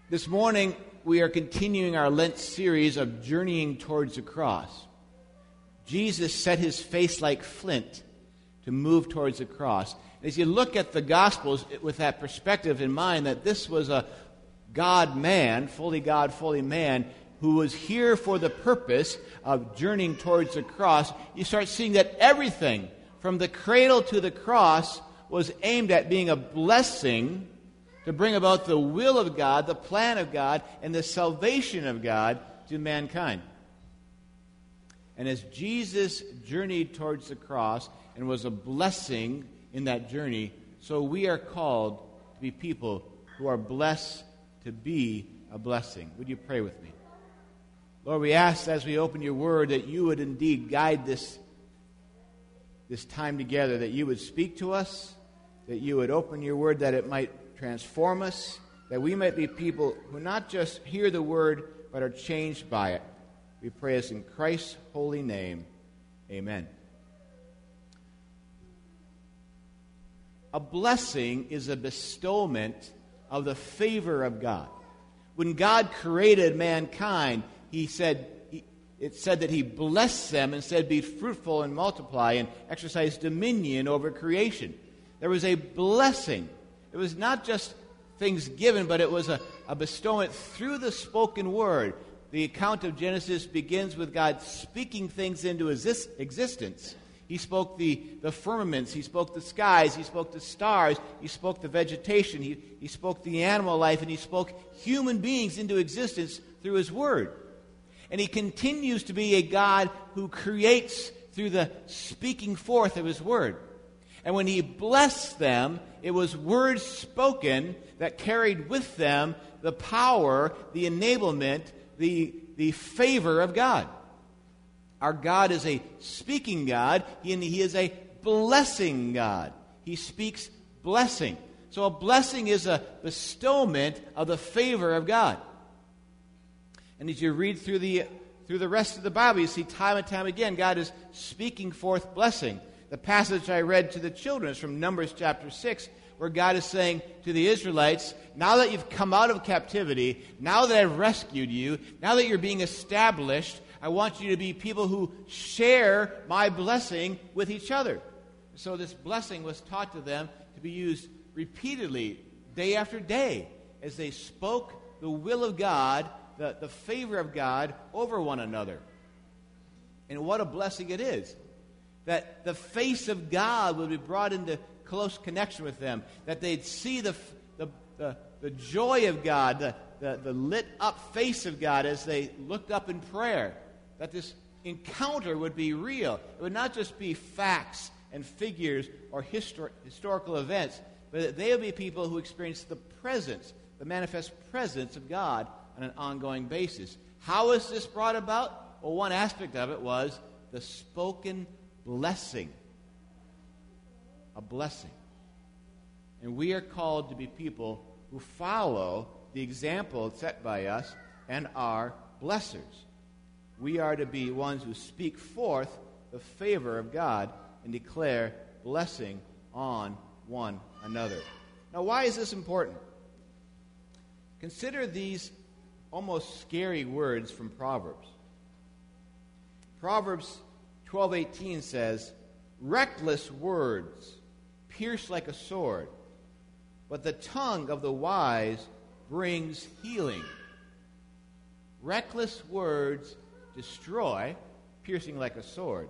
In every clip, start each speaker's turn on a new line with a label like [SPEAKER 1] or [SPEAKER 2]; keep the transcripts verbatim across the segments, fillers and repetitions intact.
[SPEAKER 1] This morning, we are continuing our Lent series of journeying towards the cross. Jesus set his face like flint to move towards the cross. As you look at the Gospels with that perspective in mind, that this was a God-man, fully God, fully man, who was here for the purpose of journeying towards the cross, you start seeing that everything from the cradle to the cross was aimed at being a blessing to bring about the will of God, the plan of God, and the salvation of God to mankind. And as Jesus journeyed towards the cross and was a blessing in that journey, so we are called to be people who are blessed to be a blessing. Would you pray with me? Lord, we ask as we open your word that you would indeed guide this, this time together, that you would speak to us, that you would open your word that it might transform us, that we might be people who not just hear the word, but are changed by it. We pray this in Christ's holy name. Amen. A blessing is a bestowment of the favor of God. When God created mankind, he said, he, it said that he blessed them and said, be fruitful and multiply and exercise dominion over creation. There was a blessing. It was not just things given, but it was a, a bestowment through the spoken word. The account of Genesis begins with God speaking things into exist- existence. He spoke the, the firmaments, he spoke the skies, he spoke the stars, he spoke the vegetation, he, he spoke the animal life, and he spoke human beings into existence through his word. And he continues to be a God who creates through the speaking forth of his word. And when he blessed them, it was words spoken that carried with them the power, the enablement, the, the favor of God. Our God is a speaking God, and he is a blessing God. He speaks blessing. So a blessing is a bestowment of the favor of God. And as you read through the, through the rest of the Bible, you see time and time again, God is speaking forth blessing. The passage I read to the children is from Numbers chapter six, where God is saying to the Israelites, now that you've come out of captivity, now that I've rescued you, now that you're being established, I want you to be people who share my blessing with each other. So this blessing was taught to them to be used repeatedly, day after day, as they spoke the will of God, the, the favor of God over one another. And what a blessing it is that the face of God would be brought into close connection with them, that they'd see the the, the, the joy of God, the, the, the lit up face of God as they looked up in prayer, that this encounter would be real. It would not just be facts and figures or histor- historical events, but that they would be people who experience the presence, the manifest presence of God on an ongoing basis. How is this brought about? Well, one aspect of it was the spoken blessing. A blessing. And we are called to be people who follow the example set by us and are blessers. We are to be ones who speak forth the favor of God and declare blessing on one another. Now, why is this important? Consider these almost scary words from Proverbs. Proverbs twelve eighteen says, reckless words pierce like a sword, but the tongue of the wise brings healing. Reckless words destroy, piercing like a sword.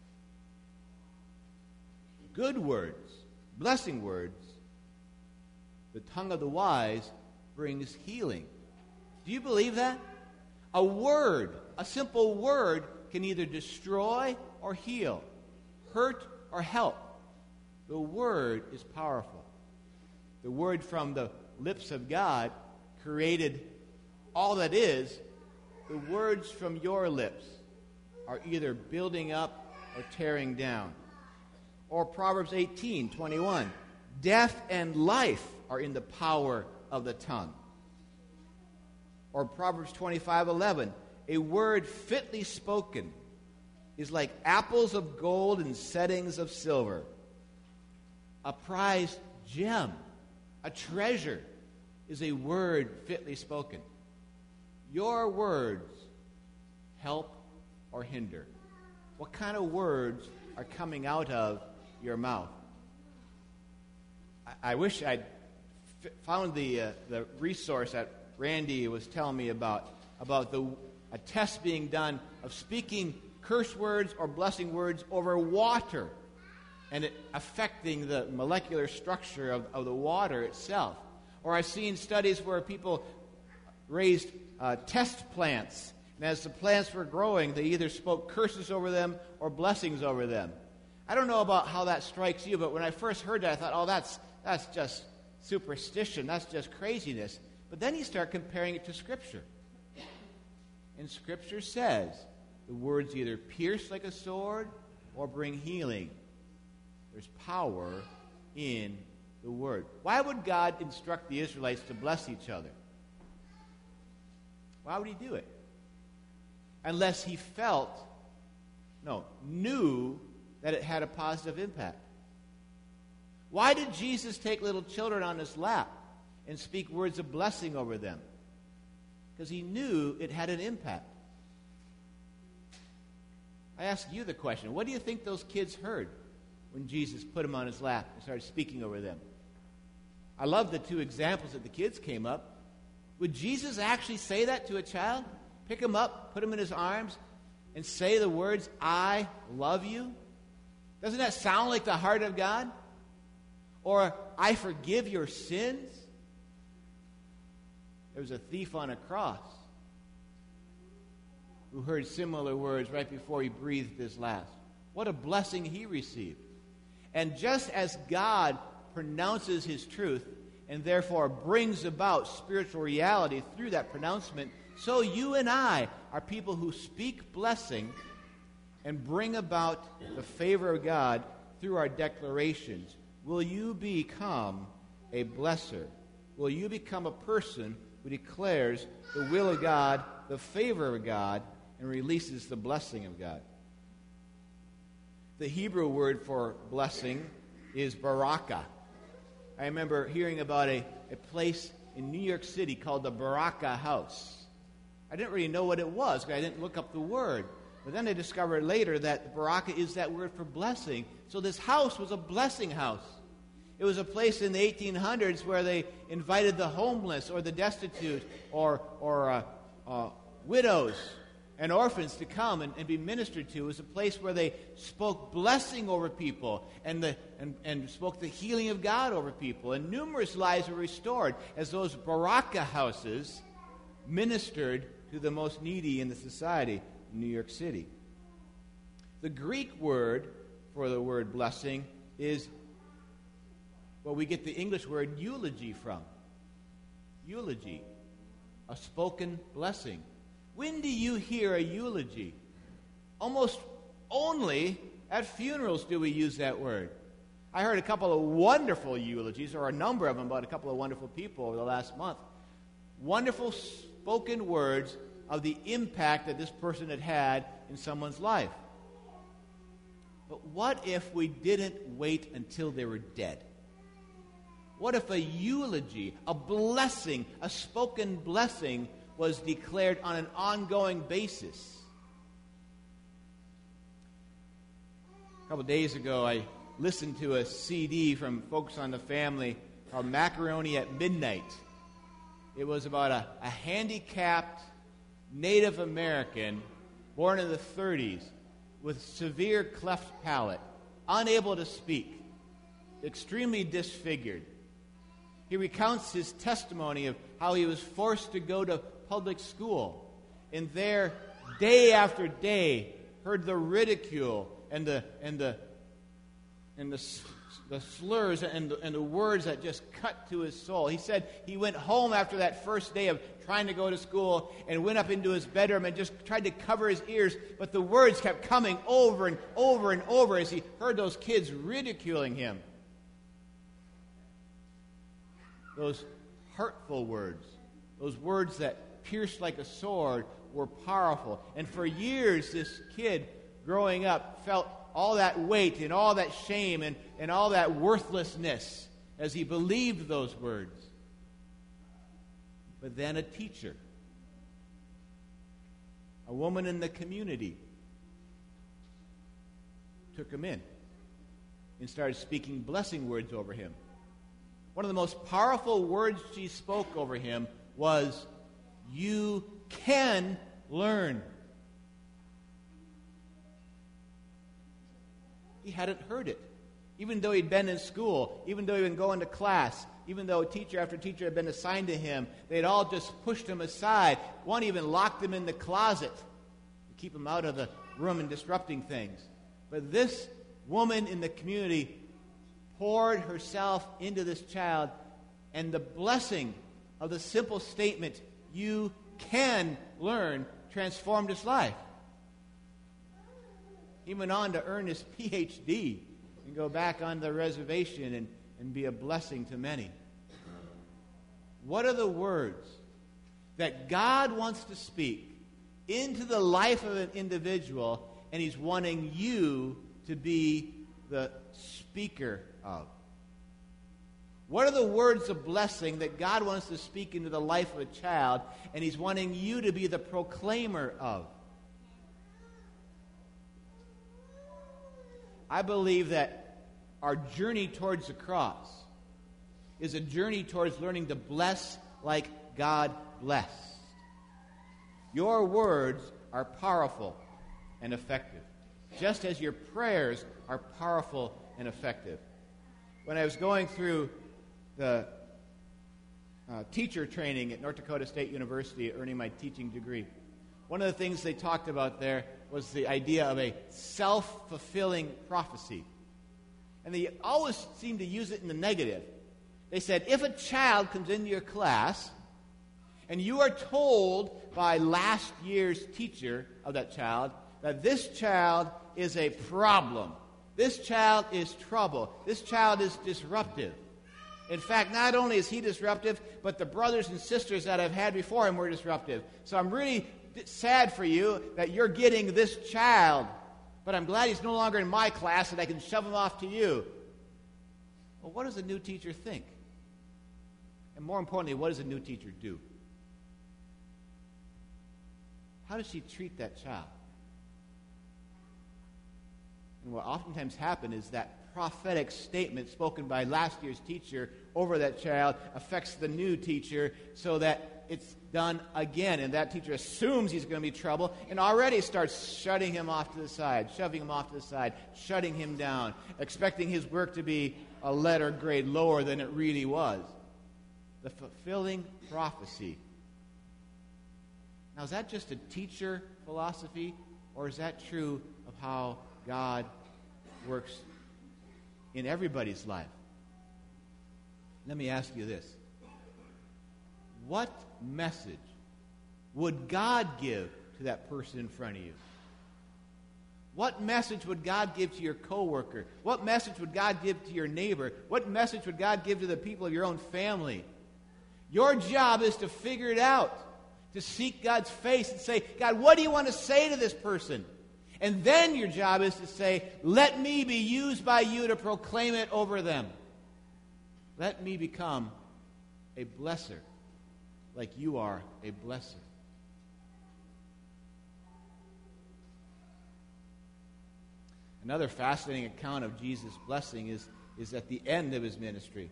[SPEAKER 1] Good words, blessing words, the tongue of the wise brings healing. Do you believe that? A word, a simple word, can either destroy or heal, hurt or help. The word is powerful. The word from the lips of God created all that is. The words from your lips are either building up or tearing down. Or Proverbs eighteen twenty-one, death and life are in the power of the tongue. Or Proverbs twenty-five eleven, a word fitly spoken is like apples of gold in settings of silver. A prized gem, a treasure, is a word fitly spoken. Your words help or hinder. What kind of words are coming out of your mouth? I, I wish I'd f- found the uh, the resource that Randy was telling me about, about the a test being done of speaking curse words or blessing words over water and it affecting the molecular structure of, of the water itself. Or I've seen studies where people raised uh, test plants, and as the plants were growing, they either spoke curses over them or blessings over them. I don't know about how that strikes you, but when I first heard that, I thought, oh, that's that's just superstition. That's just craziness. But then you start comparing it to Scripture. And Scripture says the words either pierce like a sword or bring healing. There's power in the Word. Why would God instruct the Israelites to bless each other? Why would he do it? Unless he felt, no, knew that it had a positive impact. Why did Jesus take little children on his lap and speak words of blessing over them? Because he knew it had an impact. I ask you the question, what do you think those kids heard when Jesus put them on his lap and started speaking over them? I love the two examples that the kids came up. Would Jesus actually say that to a child? Pick him up, put him in his arms, and say the words, I love you? Doesn't that sound like the heart of God? Or, I forgive your sins? There was a thief on a cross who heard similar words right before he breathed his last. What a blessing he received. And just as God pronounces his truth and therefore brings about spiritual reality through that pronouncement, so you and I are people who speak blessing and bring about the favor of God through our declarations. Will you become a blesser? Will you become a person who declares the will of God, the favor of God, and releases the blessing of God? The Hebrew word for blessing is barakah. I remember hearing about a, a place in New York City called the Baraka House. I didn't really know what it was because I didn't look up the word. But then I discovered later that Baraka is that word for blessing. So this house was a blessing house. It was a place in the eighteen hundreds where they invited the homeless or the destitute or, or uh, uh, widows and orphans to come and, and be ministered to. It was a place where they spoke blessing over people and, the, and, and spoke the healing of God over people. And numerous lives were restored as those Baraka houses ministered to the most needy in the society in New York City. The Greek word for the word blessing is what we get the English word eulogy from. Eulogy, a spoken blessing. When do you hear a eulogy? Almost only at funerals do we use that word. I heard a couple of wonderful eulogies, or a number of them, about a couple of wonderful people over the last month. Wonderful spoken words of the impact that this person had had in someone's life. But what if we didn't wait until they were dead? What if a eulogy, a blessing, a spoken blessing was declared on an ongoing basis? A couple days ago, I listened to a C D from Focus on the Family called Macaroni at Midnight. It was about a, a handicapped Native American born in the thirties with severe cleft palate, unable to speak, extremely disfigured. He recounts his testimony of how he was forced to go to public school, and there, day after day, heard the ridicule and the and the and the, the slurs and the, and the words that just cut to his soul. He said he went home after that first day of trying to go to school and went up into his bedroom and just tried to cover his ears, but the words kept coming over and over and over as he heard those kids ridiculing him. Those hurtful words, those words that pierced like a sword, were powerful. And for years, this kid growing up felt all that weight and all that shame and, and all that worthlessness as he believed those words. but then a teacher, a woman in the community, took him in and started speaking blessing words over him. One of the most powerful words she spoke over him was, "You can learn." He hadn't heard it. Even though he'd been in school, even though he'd been going to class, even though teacher after teacher had been assigned to him, they'd all just pushed him aside. One even locked him in the closet to keep him out of the room and disrupting things. But this woman in the community poured herself into this child, and the blessing of the simple statement, "You can learn," transformed his life. He went on to earn his P H D and go back on the reservation and, and be a blessing to many. What are the words that God wants to speak into the life of an individual, and He's wanting you to be the speaker of? What are the words of blessing that God wants to speak into the life of a child, and He's wanting you to be the proclaimer of? I believe that our journey towards the cross is a journey towards learning to bless like God blessed. Your words are powerful and effective, just as your prayers are powerful and effective. When I was going through the uh, teacher training at North Dakota State University, earning my teaching degree, one of the things they talked about there was the idea of a self-fulfilling prophecy. And they always seemed to use it in the negative. They said, if a child comes into your class and you are told by last year's teacher of that child that this child is a problem, this child is trouble, this child is disruptive. In fact, not only is he disruptive, but the brothers and sisters that I've had before him were disruptive. So I'm really sad for you that you're getting this child, but I'm glad he's no longer in my class and I can shove him off to you. Well, what does a new teacher think? And more importantly, what does a new teacher do? How does she treat that child? And what oftentimes happens is that prophetic statement spoken by last year's teacher over that child affects the new teacher so that it's done again. And that teacher assumes he's going to be trouble and already starts shutting him off to the side, shoving him off to the side, shutting him down, expecting his work to be a letter grade lower than it really was. The fulfilling prophecy. Now, is that just a teacher philosophy, or is that true of how God works in everybody's life? Let me ask you this. What message would God give to that person in front of you? What message would God give to your coworker? What message would God give to your neighbor? What message would God give to the people of your own family? Your job is to figure it out, to seek God's face and say, God, what do you want to say to this person? And then your job is to say, let me be used by you to proclaim it over them. Let me become a blesser like you are a blesser. Another fascinating account of Jesus' blessing is, is at the end of his ministry.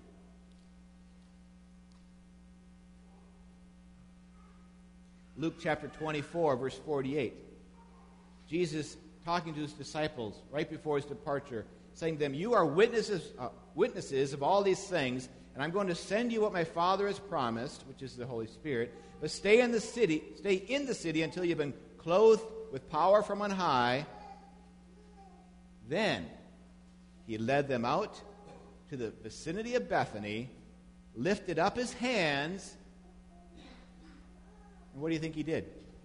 [SPEAKER 1] Luke chapter twenty-four, verse forty-eight. Jesus talking to his disciples right before his departure, saying to them, you are witnesses, uh, witnesses of all these things, and I'm going to send you what my Father has promised, which is the Holy Spirit. But stay in the city, stay in the city until you've been clothed with power from on high. Then he led them out to the vicinity of Bethany, lifted up his hands, and what do you think he did?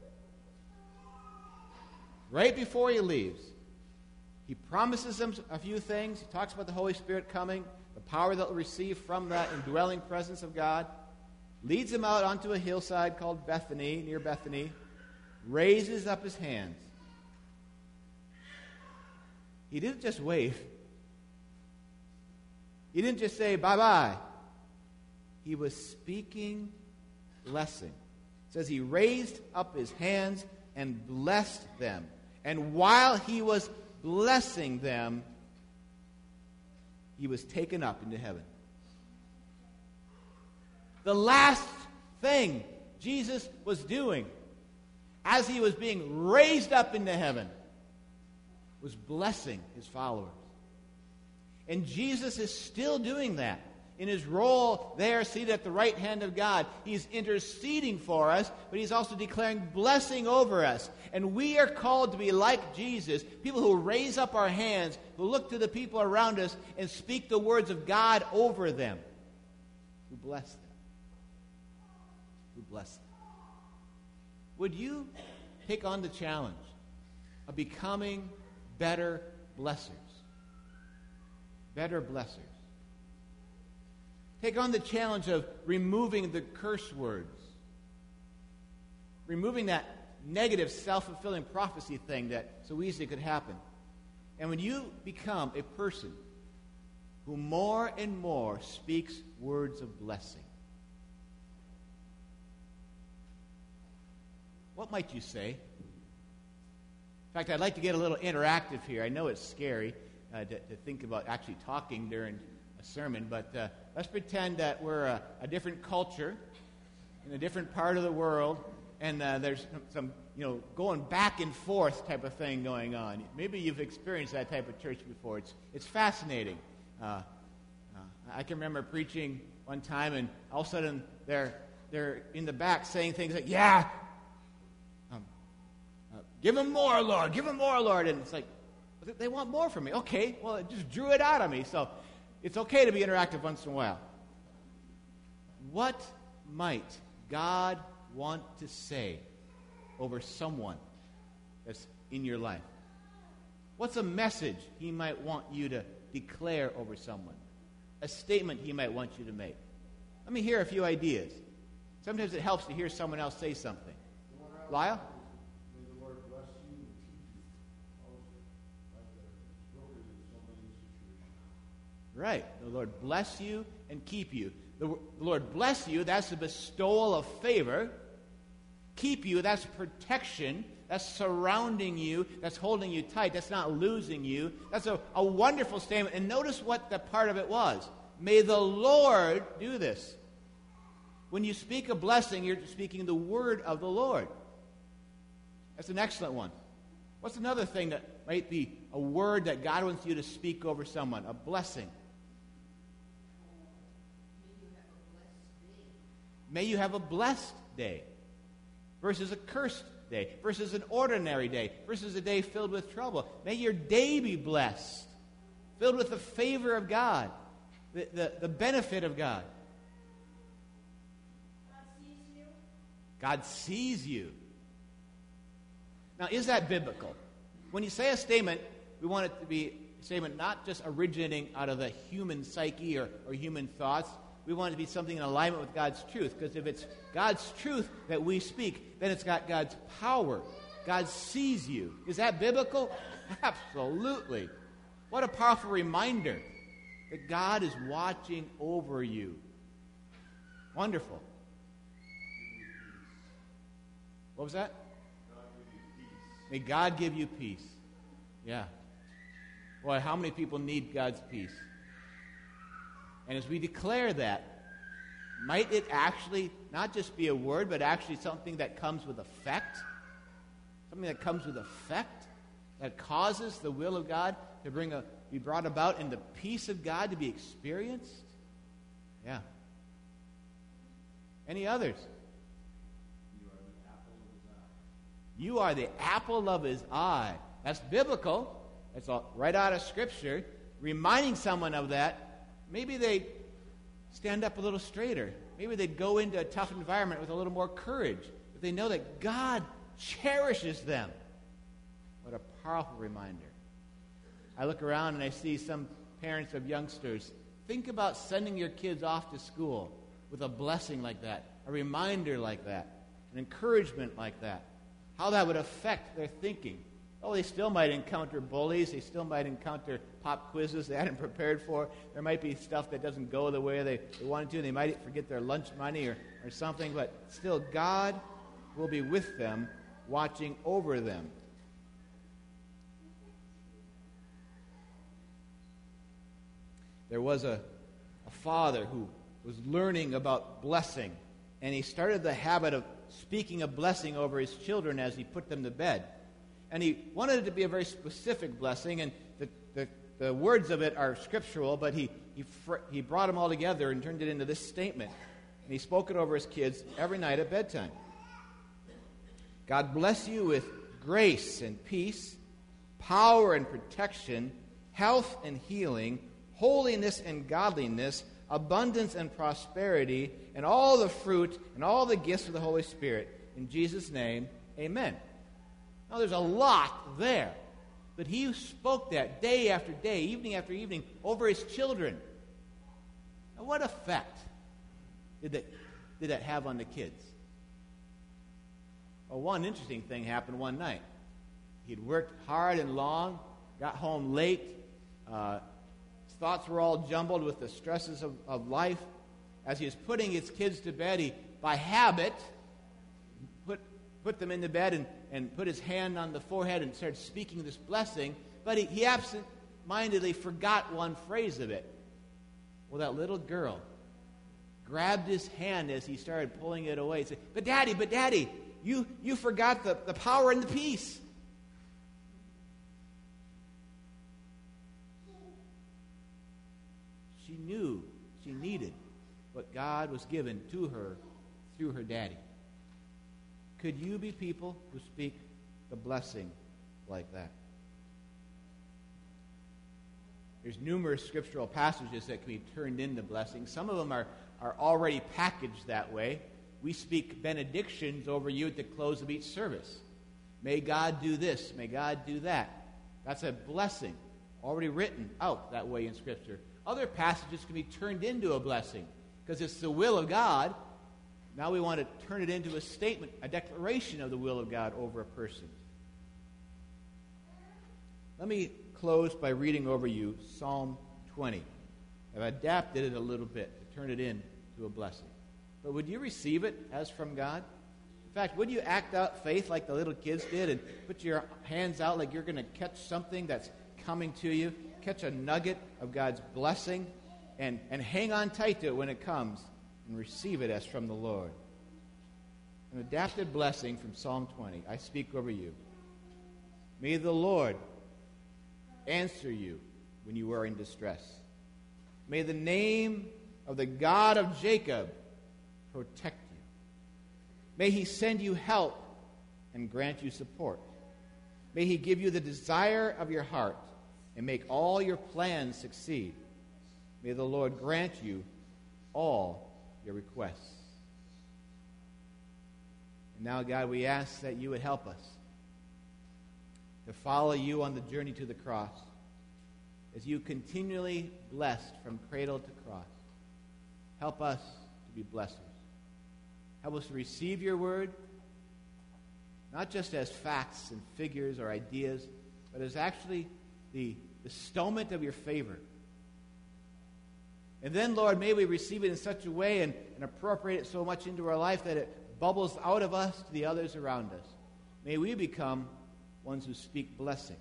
[SPEAKER 1] Right before he leaves, he promises them a few things. He talks about the Holy Spirit coming, the power that will receive from that indwelling presence of God, leads them out onto a hillside called Bethany, near Bethany, raises up his hands. He didn't just wave. He didn't just say bye-bye. He was speaking blessing. It says he raised up his hands and blessed them. And while he was blessing them, he was taken up into heaven. The last thing Jesus was doing as he was being raised up into heaven was blessing his followers. And Jesus is still doing that. In his role there, seated at the right hand of God, he's interceding for us, but he's also declaring blessing over us. And we are called to be like Jesus, people who raise up our hands, who look to the people around us and speak the words of God over them, who bless them. Who bless them. Would you take on the challenge of becoming better blessers? Better blessers. Take on the challenge of removing the curse words. Removing that negative self-fulfilling prophecy thing that so easily could happen. And when you become a person who more and more speaks words of blessing, what might you say? In fact, I'd like to get a little interactive here. I know it's scary uh, to, to think about actually talking during a sermon, but uh, let's pretend that we're a, a different culture in a different part of the world, and uh, there's some, some, you know, going back and forth type of thing going on. Maybe you've experienced that type of church before. It's it's fascinating. Uh, uh, I can remember preaching one time, and all of a sudden they're they're in the back saying things like, "Yeah, um, uh, give them more, Lord. Give them more, Lord." And it's like, they want more from me. Okay, well, it just drew it out of me. So it's okay to be interactive once in a while. What might God want to say over someone that's in your life? What's a message he might want you to declare over someone? A statement he might want you to make? Let me hear a few ideas. Sometimes it helps to hear someone else say something. Lyle? Right. The Lord bless you and keep you. The, the Lord bless you, that's a bestowal of favor. Keep you, that's protection. That's surrounding you. That's holding you tight. That's not losing you. That's a, a wonderful statement. And notice what the part of it was. May the Lord do this. When you speak a blessing, you're speaking the word of the Lord. That's an excellent one. What's another thing that might be a word that God wants you to speak over someone? A blessing. May you have a blessed day versus a cursed day versus an ordinary day versus a day filled with trouble. May your day be blessed, filled with the favor of God, the, the, the benefit of God.
[SPEAKER 2] God sees you.
[SPEAKER 1] God sees you. Now, is that biblical? When you say a statement, we want it to be a statement not just originating out of the human psyche or, or human thoughts. We want it to be something in alignment with God's truth, because if it's God's truth that we speak, then it's got God's power. God sees you. Is that biblical? Absolutely. What a powerful reminder that God is watching over you. Wonderful. What was that? May God give you peace. Yeah. Boy, how many people need God's peace? And as we declare that, might it actually not just be a word, but actually something that comes with effect? Something that comes with effect, that causes the will of God to bring a, be brought about and the peace of God to be experienced? Yeah. Any others? You are the apple of his eye. That's biblical. That's all right out of Scripture. Reminding someone of that, maybe they stand up a little straighter. Maybe they'd go into a tough environment with a little more courage. If they know that God cherishes them. What a powerful reminder. I look around and I see some parents of youngsters. Think about sending your kids off to school with a blessing like that, a reminder like that, an encouragement like that. How that would affect their thinking. Oh, they still might encounter bullies. They still might encounter pop quizzes they hadn't prepared for. There might be stuff that doesn't go the way they, they wanted to. They might forget their lunch money or, or something. But still, God will be with them, watching over them. There was a, a father who was learning about blessing, and he started the habit of speaking a blessing over his children as he put them to bed. And he wanted it to be a very specific blessing, and the, the, the words of it are scriptural, but he, he, fr- he brought them all together and turned it into this statement. And he spoke it over his kids every night at bedtime. God bless you with grace and peace, power and protection, health and healing, holiness and godliness, abundance and prosperity, and all the fruit and all the gifts of the Holy Spirit. In Jesus' name, amen. Now, there's a lot there. But he spoke that day after day, evening after evening, over his children. Now, what effect did that, did that have on the kids? Well, one interesting thing happened one night. He'd worked hard and long, got home late. Uh, his thoughts were all jumbled with the stresses of, of life. As he was putting his kids to bed, he, by habit, put put them into bed and, and put his hand on the forehead and started speaking this blessing. But he, he absent-mindedly forgot one phrase of it. Well, that little girl grabbed his hand as he started pulling it away and said, But Daddy, but Daddy, you, you forgot the, the power and the peace. She knew she needed what God was given to her through her daddy. Could you be people who speak the blessing like that? There's numerous scriptural passages that can be turned into blessings. Some of them are, are already packaged that way. We speak benedictions over you at the close of each service. May God do this. May God do that. That's a blessing already written out that way in Scripture. Other passages can be turned into a blessing because it's the will of God. Now we want to turn it into a statement, a declaration of the will of God over a person. Let me close by reading over you Psalm twenty. I've adapted it a little bit to turn it into a blessing. But would you receive it as from God? In fact, would you act out faith like the little kids did and put your hands out like you're going to catch something that's coming to you, catch a nugget of God's blessing, and, and hang on tight to it when it comes and receive it as from the Lord? An adapted blessing from Psalm twenty. I speak over you. May the Lord answer you when you are in distress. May the name of the God of Jacob protect you. May he send you help and grant you support. May he give you the desire of your heart and make all your plans succeed. May the Lord grant you all your requests. And now, God, we ask that you would help us to follow you on the journey to the cross as you continually blessed from cradle to cross. Help us to be blessers. Help us to receive your word, not just as facts and figures or ideas, but as actually the bestowment of your favor. And then, Lord, may we receive it in such a way and, and appropriate it so much into our life that it bubbles out of us to the others around us. May we become ones who speak blessing.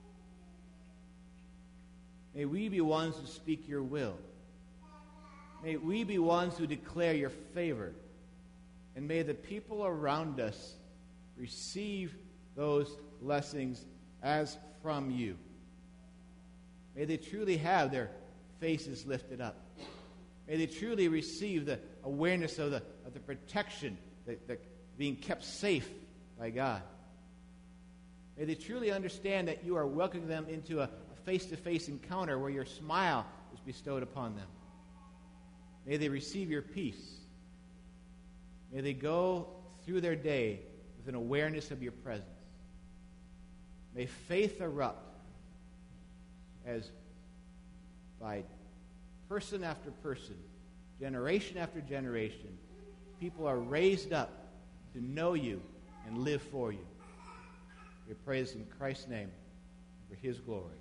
[SPEAKER 1] May we be ones who speak your will. May we be ones who declare your favor. And may the people around us receive those blessings as from you. May they truly have their faces lifted up. May they truly receive the awareness of the, of the protection, the, the being kept safe by God. May they truly understand that you are welcoming them into a, a face-to-face encounter where your smile is bestowed upon them. May they receive your peace. May they go through their day with an awareness of your presence. May faith erupt as by person after person, generation after generation, people are raised up to know you and live for you. We pray this in Christ's name, for his glory.